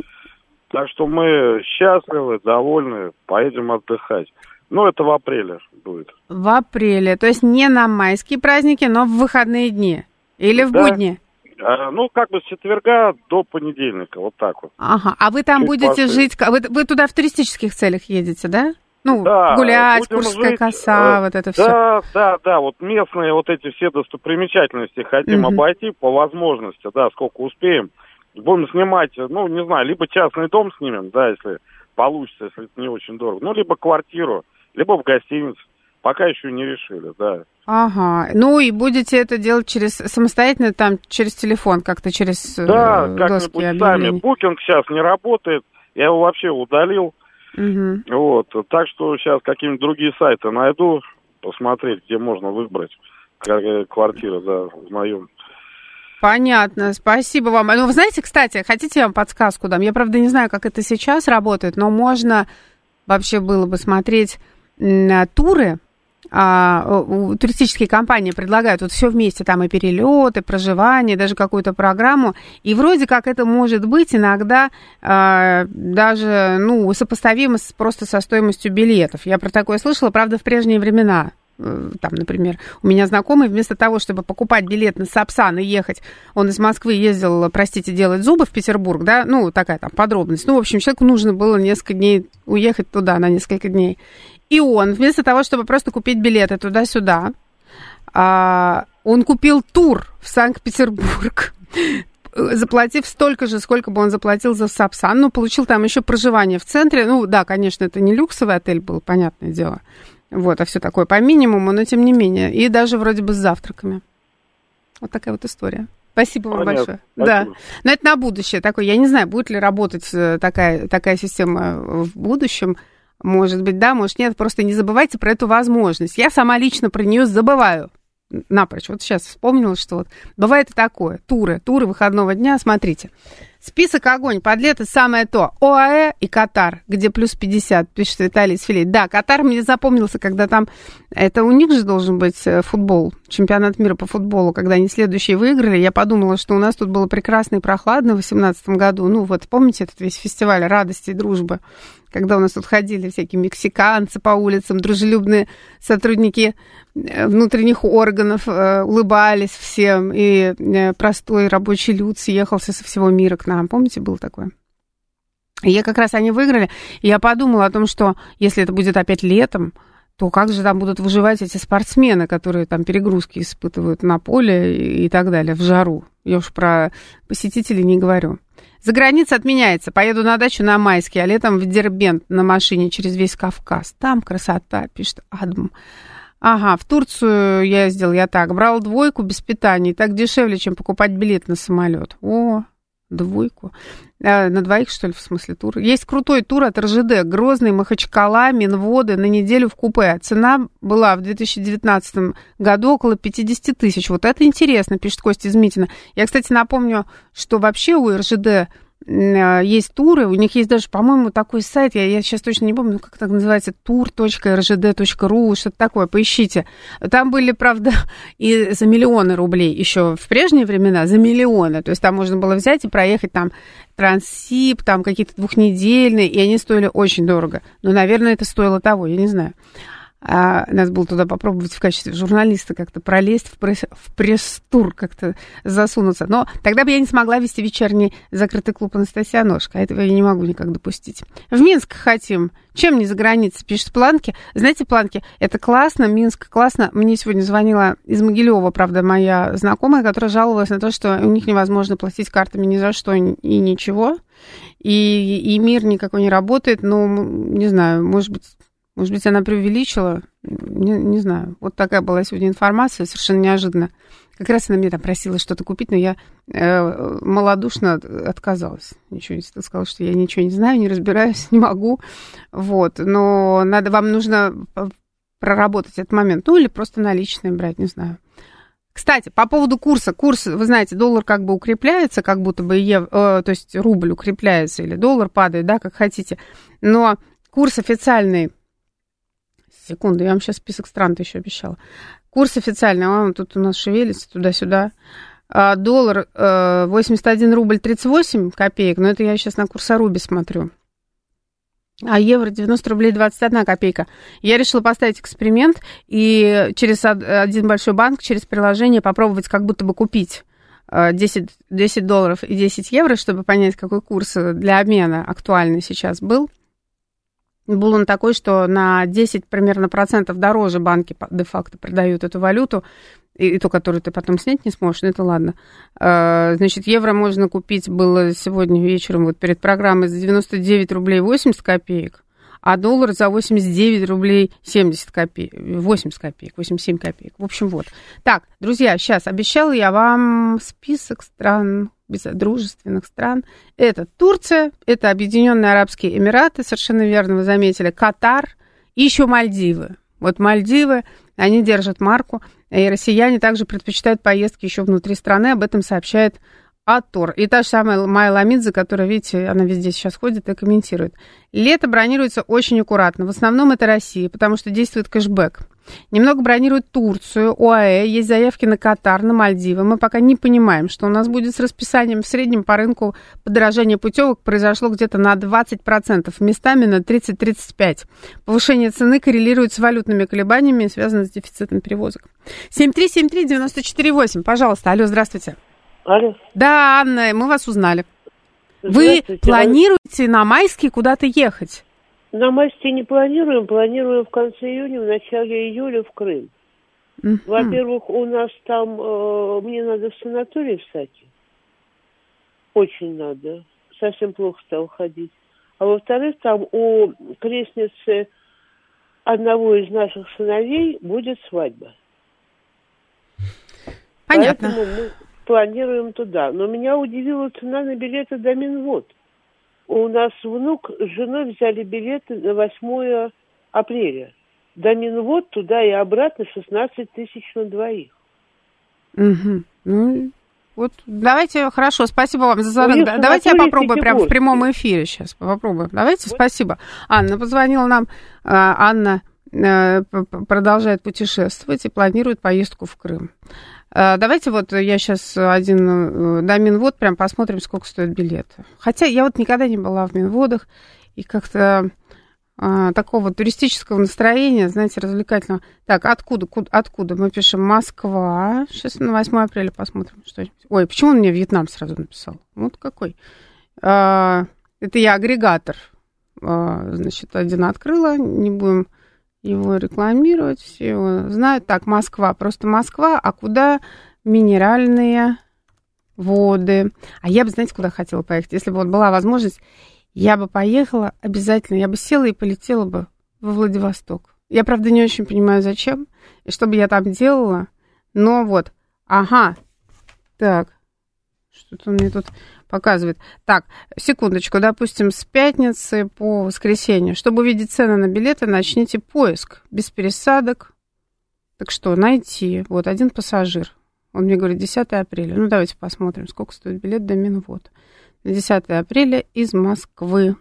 Так что мы счастливы, довольны, поедем отдыхать. Ну, это в апреле будет. В апреле, то есть не на майские праздники, но в выходные дни? Или в да. будни? А, ну, как бы с четверга до понедельника, вот так вот. Ага, а вы там Чуть будете после. жить, вы, вы туда в туристических целях едете, да? Ну, да, гулять, Куршская жить, коса, э, вот это да, все. Да, да, да, вот местные вот эти все достопримечательности хотим Угу. обойти по возможности, да, сколько успеем. Будем снимать, ну, не знаю, либо частный дом снимем, да, если получится, если это не очень дорого, ну, либо квартиру, либо в гостинице. Пока еще не решили, да. Ага. Ну и будете это делать через самостоятельно, там, через телефон, как-то через Да, э, как-нибудь сами. Букинг сейчас не работает. Я его вообще удалил. Угу. Вот. Так что сейчас какие-нибудь другие сайты найду, посмотреть, где можно выбрать квартиру, да, в моем. Понятно, спасибо вам. Ну, вы знаете, кстати, хотите я вам подсказку дам? Я, правда, не знаю, как это сейчас работает, но можно вообще было бы смотреть на туры. А, туристические компании предлагают вот все вместе, там и перелеты, проживание, даже какую-то программу, и вроде как это может быть иногда а, даже, ну, сопоставимо с, просто со стоимостью билетов. Я про такое слышала, правда, в прежние времена. Там, например, у меня знакомый вместо того, чтобы покупать билет на Сапсан и ехать, он из Москвы ездил, простите, делать зубы в Петербург, да, ну, такая там подробность. Ну, в общем, человеку нужно было несколько дней уехать туда на несколько дней. И он, вместо того, чтобы просто купить билеты туда-сюда, он купил тур в Санкт-Петербург, заплатив столько же, сколько бы он заплатил за Сапсан, но получил там еще проживание в центре. Ну, да, конечно, это не люксовый отель был, понятное дело. Вот, а все такое по минимуму, но тем не менее. И даже вроде бы с завтраками. Вот такая вот история. Спасибо вам Понятно. большое. Спасибо. Да. Но это на будущее такое. Я не знаю, будет ли работать такая, такая система в будущем. Может быть, да, может, нет. Просто не забывайте про эту возможность. Я сама лично про нее забываю напрочь. Вот сейчас вспомнила, что вот бывает и такое. Туры, туры выходного дня. Смотрите. Список огонь, под лето самое то. ОАЭ и Катар, где плюс пятьдесят, пишет Виталий Сфилей. Да, Катар мне запомнился, когда там... Это у них же должен быть футбол, чемпионат мира по футболу, когда они следующие выиграли. Я подумала, что у нас тут было прекрасно и прохладно в две тысячи восемнадцатом году. Ну вот, помните этот весь фестиваль радости и дружбы? Когда у нас тут ходили всякие мексиканцы по улицам, дружелюбные сотрудники внутренних органов, улыбались всем, и простой рабочий люд съехался со всего мира к нам. Помните, было такое? И я как раз они выиграли, и я подумала о том, что если это будет опять летом, то как же там будут выживать эти спортсмены, которые там перегрузки испытывают на поле и, и так далее, в жару. Я уж про посетителей не говорю. За границей отменяется. Поеду на дачу на майский, а летом в Дербент на машине через весь Кавказ. Там красота, пишет Адм. Ага, в Турцию я ездил, я так. Брал двойку без питания. Так дешевле, чем покупать билет на самолет. О, двойку. А, на двоих, что ли, в смысле, тур? Есть крутой тур от эр жэ дэ. Грозный, Махачкала, Минводы на неделю в купе. Цена была в две тысячи девятнадцатом году около пятьдесят тысяч. Вот это интересно, пишет Костя из Митина. Я, кстати, напомню, что вообще у эр жэ дэ есть туры, у них есть даже, по-моему, такой сайт, я, я сейчас точно не помню, как это называется, тур точка эр жэ дэ точка ру, что-то такое, поищите. Там были, правда, и за миллионы рублей еще в прежние времена, за миллионы, то есть там можно было взять и проехать там Транссиб, там какие-то двухнедельные, и они стоили очень дорого. Но, наверное, это стоило того, я не знаю. А надо было туда попробовать в качестве журналиста как-то пролезть в, пресс, в пресс-тур, как-то засунуться. Но тогда бы я не смогла вести вечерний закрытый клуб Анастасия Аношка. Этого я не могу никак допустить. В Минск хотим. Чем не за границей, пишет Планки. Знаете, Планки, это классно, Минск классно. Мне сегодня звонила из Могилева, правда, моя знакомая, которая жаловалась на то, что у них невозможно платить картами ни за что и ничего. И, и мир никакой не работает. Ну, не знаю, может быть... Может быть, она преувеличила, не, не знаю. Вот такая была сегодня информация, совершенно неожиданно. Как раз она мне там просила что-то купить, но я э, малодушно отказалась. Ничего не сказала, что я ничего не знаю, не разбираюсь, не могу. Вот. Но надо, вам нужно проработать этот момент. Ну, или просто наличные брать, не знаю. Кстати, по поводу курса. Курс, вы знаете, доллар как бы укрепляется, как будто бы, ев, э, то есть рубль укрепляется, или доллар падает, да, как хотите. Но курс официальный... Секунду, я вам сейчас список стран-то еще обещала. Курс официальный, он тут у нас шевелится туда-сюда. А, доллар э, восемьдесят один рубль тридцать восемь копеек, но это я сейчас на Курсорубе смотрю. А евро девяносто рублей двадцать одна копейка. Я решила поставить эксперимент и через один большой банк, через приложение попробовать как будто бы купить десять, десять долларов и десять евро, чтобы понять, какой курс для обмена актуальный сейчас был. Был он такой, что на десять примерно процентов дороже банки де-факто продают эту валюту, и, и ту, которую ты потом снять не сможешь, ну это ладно. Значит, евро можно купить было сегодня вечером, вот перед программой, за девяносто девять рублей восемьдесят копеек, а доллар за восемьдесят девять рублей семьдесят копеек, восемьдесят копеек, восемьдесят семь копеек. В общем, вот. Так, друзья, сейчас обещала я вам список стран, дружественных стран. Это Турция, это Объединенные Арабские Эмираты, совершенно верно вы заметили, Катар и еще Мальдивы. Вот Мальдивы, они держат марку, и россияне также предпочитают поездки еще внутри страны, об этом сообщает Атор. И та же самая Майя Ламидзе, которая, видите, она везде сейчас ходит и комментирует. Лето бронируется очень аккуратно. В основном это Россия, потому что действует кэшбэк. Немного бронируют Турцию, ОАЭ, есть заявки на Катар, на Мальдивы. Мы пока не понимаем, что у нас будет с расписанием. В среднем по рынку подорожание путевок произошло где-то на двадцать процентов, местами на тридцать-тридцать пять процентов. Повышение цены коррелирует с валютными колебаниями и связано с дефицитом перевозок. семь три семь три девять четыре восемь, пожалуйста. Алло, здравствуйте. Алло. Да, Анна, мы вас узнали. Вы планируете на майские куда-то ехать? На майские не планируем, планируем в конце июня, в начале июля в Крым. Uh-huh. Во-первых, у нас там, э, мне надо в санаторий в Саке. Очень надо. Совсем плохо стало ходить. А во-вторых, там у крестницы одного из наших сыновей будет свадьба. Понятно. Поэтому мы планируем туда. Но меня удивила цена на билеты до Минвод. У нас внук с женой взяли билеты на восьмое апреля. До Минвод туда и обратно шестнадцать тысяч на двоих. Угу. Ну, вот давайте, хорошо, спасибо вам за звонок. Да, давайте я попробую прямо в прямом эфире сейчас. Попробуем. Давайте, вот. Спасибо. Анна позвонила нам. Анна продолжает путешествовать и планирует поездку в Крым. Давайте вот я сейчас один до Минвод прям посмотрим, сколько стоит билеты. Хотя я вот никогда не была в Минводах, и как-то а, такого туристического настроения, знаете, развлекательного. Так, откуда, куда, откуда? Мы пишем Москва. Сейчас на восьмое апреля посмотрим что-нибудь. Ой, почему он мне Вьетнам сразу написал? Вот какой. А, это я агрегатор. А, значит, один открыла, не будем его рекламировать, все его знают. Так, Москва, просто Москва, а куда минеральные воды? А я бы, знаете, куда хотела поехать? Если бы вот была возможность, я бы поехала обязательно, я бы села и полетела бы во Владивосток. Я, правда, не очень понимаю, зачем, и что бы я там делала, но вот, ага, так, Что-то он мне тут показывает. Так, секундочку, допустим, с пятницы по воскресенье. Чтобы увидеть цены на билеты, начните поиск. Без пересадок. Так что, найти. Вот, один пассажир. Он мне говорит, десятое апреля. Ну, давайте посмотрим, сколько стоит билет до Минвод. десятое апреля из Москвы.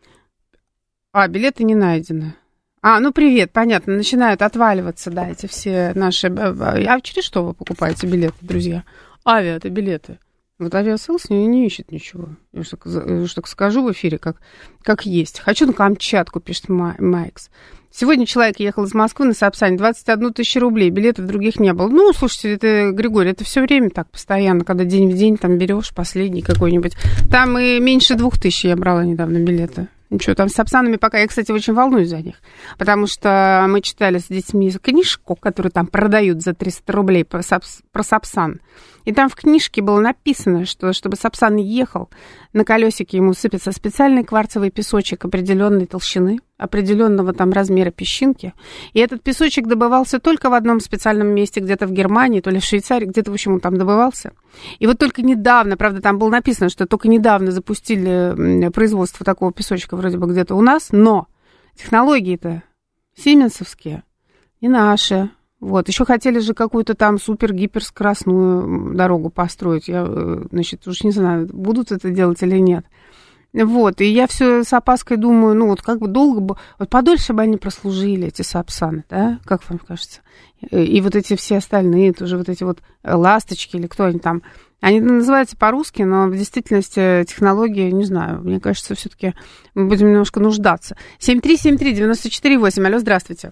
А, билеты не найдены. А, ну, привет, понятно, начинают отваливаться, да, эти все наши... А через что вы покупаете билеты, друзья? Авиа, это билеты. Вот авиасейлс не, не ищет ничего. Я уж так, я уж так скажу в эфире, как, как есть. Хочу на Камчатку, пишет Майкс. Сегодня человек ехал из Москвы на Сапсане, двадцать одну тысячу рублей, билетов других не было. Ну, слушайте, это, Григорий, это все время так постоянно, когда день в день там берешь последний какой-нибудь. Там и меньше двух тысяч я брала недавно билеты. Ничего, там с Сапсанами пока, я, кстати, очень волнуюсь за них, потому что мы читали с детьми книжку, которую там продают за триста рублей про, Сапс, про Сапсан. И там в книжке было написано, что чтобы Сапсан ехал, на колесике ему сыпется специальный кварцевый песочек определенной толщины, определенного там размера песчинки. И этот песочек добывался только в одном специальном месте, где-то в Германии, то ли в Швейцарии, где-то, в общем, он там добывался. И вот только недавно, правда, там было написано, что только недавно запустили производство такого песочка вроде бы где-то у нас, но технологии-то сименсовские, не наши. Вот, еще хотели же какую-то там супер-гиперскоростную дорогу построить. Я, значит, уж не знаю, будут это делать или нет. Вот, и я все с опаской думаю, ну, вот как бы долго бы, вот подольше бы они прослужили, эти Сапсаны, да, как вам кажется? И вот эти все остальные, тоже вот эти вот ласточки или кто они там, они называются по-русски, но в действительности технологии, не знаю, мне кажется, все-таки мы будем немножко нуждаться. семь три семь три девять четыре восемь, алло, здравствуйте.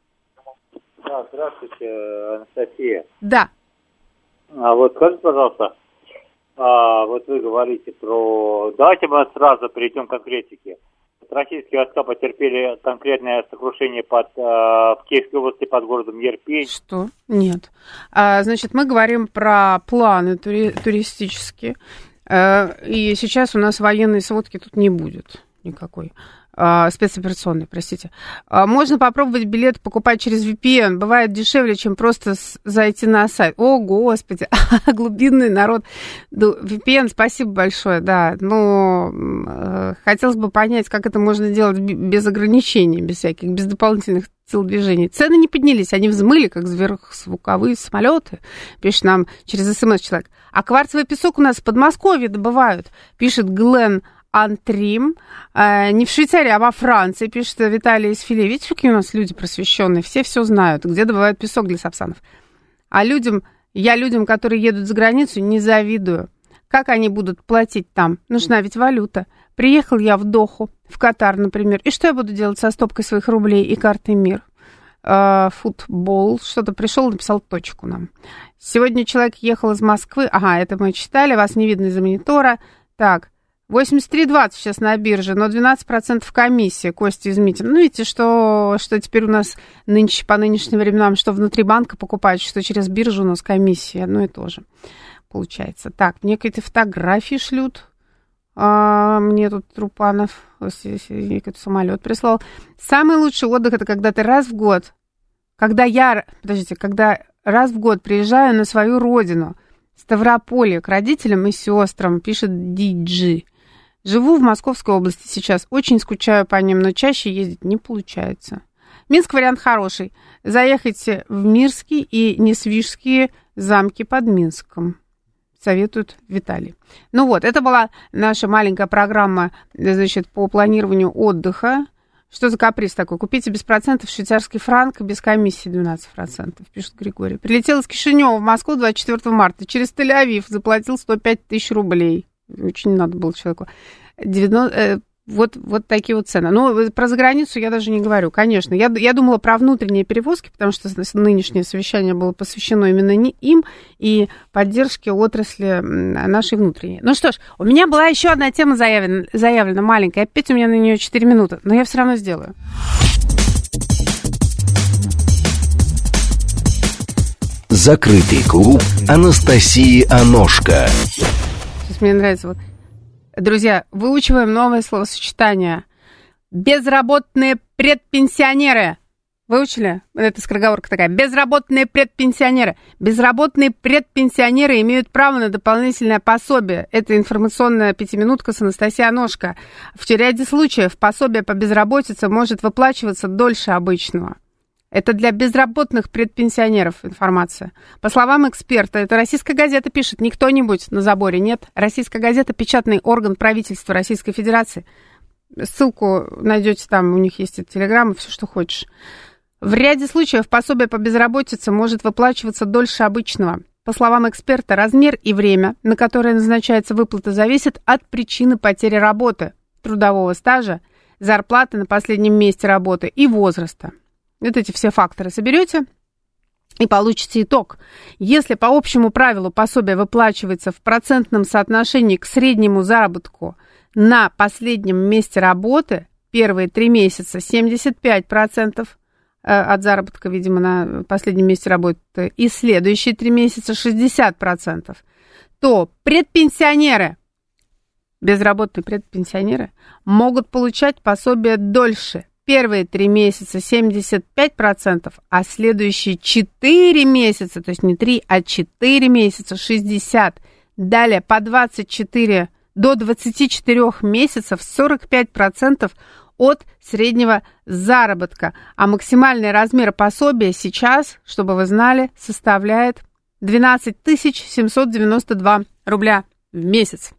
Да, здравствуйте, Анастасия. Да. А вот скажите, пожалуйста, а, вот вы говорите про... Давайте мы сразу перейдем к конкретике. Российские войска потерпели конкретное сокрушение под, а, в Киевской области под городом Ерпень. Что? Нет. А, значит, мы говорим про планы тури- туристические. А, и сейчас у нас военной сводки тут не будет никакой. Спецоперационный, простите. Можно попробовать билет покупать через ви пи эн. Бывает дешевле, чем просто зайти на сайт. О, господи, глубинный народ. ви пи эн, спасибо большое, да. Но хотелось бы понять, как это можно делать без ограничений, без всяких, без дополнительных телодвижений. Цены не поднялись, они взмыли, как сверхзвуковые самолеты, пишет нам через СМС человек. А кварцевый песок у нас в Подмосковье добывают, пишет Глен Антрим, э, не в Швейцарии, а во Франции, пишет Виталий из Филе. Видите, какие у нас люди просвещенные, все все знают, где добывают песок для сапсанов. А людям, я людям, которые едут за границу, не завидую. Как они будут платить там? Нужна ведь валюта. Приехал я в Доху, в Катар, например, и что я буду делать со стопкой своих рублей и картой МИР? Э, футбол, что-то пришел, написал точку нам. Сегодня человек ехал из Москвы, ага, это мы читали, вас не видно из-за монитора. Так, восемьдесят три двадцать сейчас на бирже, но двенадцать процентов комиссия, Костя из Митина. Ну, видите, что, что теперь у нас нынче, по нынешним временам, что внутри банка покупать, что через биржу у нас комиссия, одно и то же получается. Так, мне какие-то фотографии шлют, а, мне тут Трупанов какой-то самолет прислал. Самый лучший отдых — это когда ты раз в год, когда я, подождите, когда раз в год приезжаю на свою родину, Ставрополье, к родителям и сестрам, пишет Диджи. Живу в Московской области сейчас, очень скучаю по ним, но чаще ездить не получается. Минск вариант хороший. Заехайте в Мирский и Несвижские замки под Минском. Советует Виталий. Ну вот, это была наша маленькая программа, значит, по планированию отдыха. Что за каприз такой? Купите без процентов швейцарский франк без комиссии двенадцать процентов, пишет Григорий. Прилетел из Кишинева в Москву двадцать четвёртого марта. Через Тель-Авив заплатил сто пять тысяч рублей. Очень надо было человеку. девяносто, э, вот, вот такие вот цены. Но про заграницу я даже не говорю, конечно. Я, я думала про внутренние перевозки, потому что нынешнее совещание было посвящено именно не им и поддержке отрасли нашей внутренней. Ну что ж, у меня была еще одна тема заявлена, заявлена маленькая. Опять у меня на нее четыре минуты, но я все равно сделаю. Закрытый клуб Анастасии Аношко. Сейчас мне нравится вот. Друзья, выучиваем новое словосочетание. Безработные предпенсионеры. Выучили? Это скороговорка такая. Безработные предпенсионеры. Безработные предпенсионеры имеют право на дополнительное пособие. Это информационная пятиминутка с Анастасией Аношко. В ряде случаев пособие по безработице может выплачиваться дольше обычного. Это для безработных предпенсионеров информация. По словам эксперта, это «Российская газета» пишет, не кто-нибудь на заборе, нет. «Российская газета» — печатный орган правительства Российской Федерации. Ссылку найдете там, у них есть и телеграммы, все, что хочешь. В ряде случаев пособие по безработице может выплачиваться дольше обычного. По словам эксперта, размер и время, на которое назначается выплата, зависит от причины потери работы, трудового стажа, зарплаты на последнем месте работы и возраста. Вот эти все факторы соберете и получите итог. Если по общему правилу пособие выплачивается в процентном соотношении к среднему заработку на последнем месте работы, первые три месяца семьдесят пять процентов от заработка, видимо, на последнем месте работы, и следующие три месяца шестьдесят процентов, то предпенсионеры, безработные предпенсионеры, могут получать пособие дольше. Первые три месяца семьдесят пять процентов, а следующие четыре месяца, то есть не три, а четыре месяца шестьдесят процентов. Далее по двадцать четыре, до двадцати четырёх месяцев сорок пять процентов от среднего заработка. А максимальный размер пособия сейчас, чтобы вы знали, составляет двенадцать тысяч семьсот девяносто два рубля в месяц.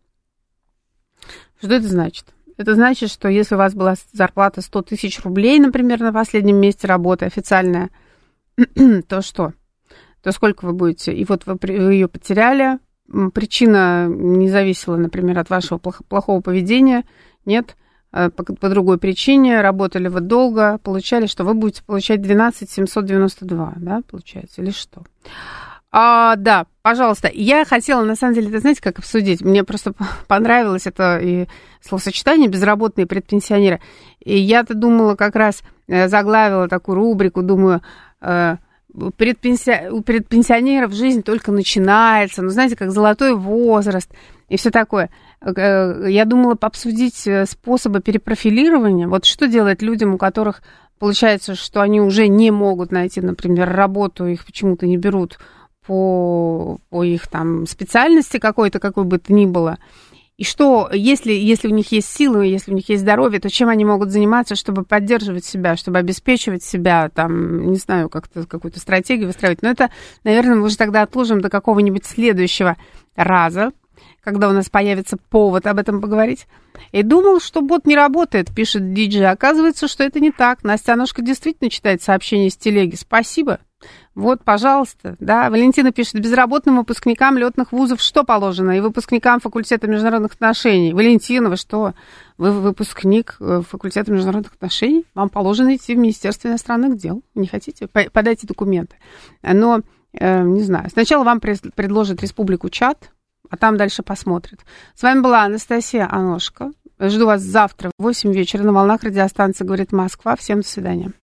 Что это значит? Это значит, что если у вас была зарплата сто тысяч рублей, например, на последнем месте работы официальная, то что? То сколько вы будете? И вот вы ее потеряли. Причина не зависела, например, от вашего плохого поведения. Нет. По, по другой причине, работали вы долго, получали, что вы будете получать двенадцать тысяч семьсот девяносто два, да, получается, или что? А, да, пожалуйста, я хотела, на самом деле, это, знаете, как обсудить? Мне просто понравилось это и словосочетание «безработные предпенсионеры». И я-то думала, как раз заглавила такую рубрику, думаю, предпенси... у предпенсионеров жизнь только начинается, ну, знаете, как золотой возраст и все такое. Я думала обсудить способы перепрофилирования. Вот что делать людям, у которых получается, что они уже не могут найти, например, работу, их почему-то не берут по, по их там специальности какой-то, какой бы то ни было. И что, если, если у них есть силы, если у них есть здоровье, то чем они могут заниматься, чтобы поддерживать себя, чтобы обеспечивать себя, там, не знаю, как-то какую-то стратегию выстраивать. Но это, наверное, мы уже тогда отложим до какого-нибудь следующего раза, когда у нас появится повод об этом поговорить. И думал, что бот не работает, пишет Диджей. Оказывается, что это не так. Настя Аношко действительно читает сообщения с телеги. Спасибо. Вот, пожалуйста. Да, Валентина пишет, безработным выпускникам летных вузов что положено? И выпускникам факультета международных отношений. Валентина, вы что? Вы выпускник факультета международных отношений? Вам положено идти в Министерство иностранных дел. Не хотите? Подайте документы. Но, э, не знаю, сначала вам предложат Республику Чад, а там дальше посмотрят. С вами была Анастасия Аношко. Жду вас завтра в восемь вечера на волнах радиостанции «Говорит Москва». Всем до свидания.